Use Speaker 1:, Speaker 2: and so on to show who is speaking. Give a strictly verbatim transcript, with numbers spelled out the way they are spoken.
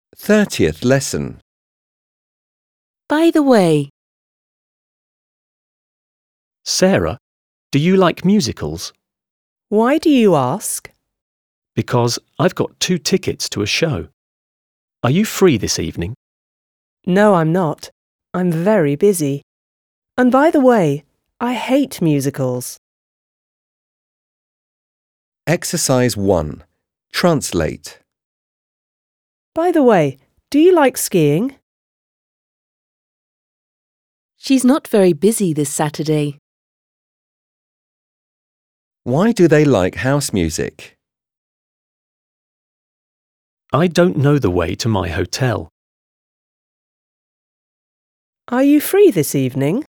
Speaker 1: thirtieth lesson.
Speaker 2: By the way,
Speaker 3: Sarah, do you like musicals?
Speaker 4: Why do you ask?
Speaker 3: Because I've got two tickets to a show. Are you free this evening?
Speaker 4: No, I'm not. I'm very busy. And by the way, I hate musicals.
Speaker 1: Exercise one. Translate.
Speaker 4: By the way, do you like skiing?
Speaker 2: she's not very busy this Saturday.
Speaker 1: Why do they like house music?
Speaker 3: I don't know the way to my hotel.
Speaker 4: Are you free this evening?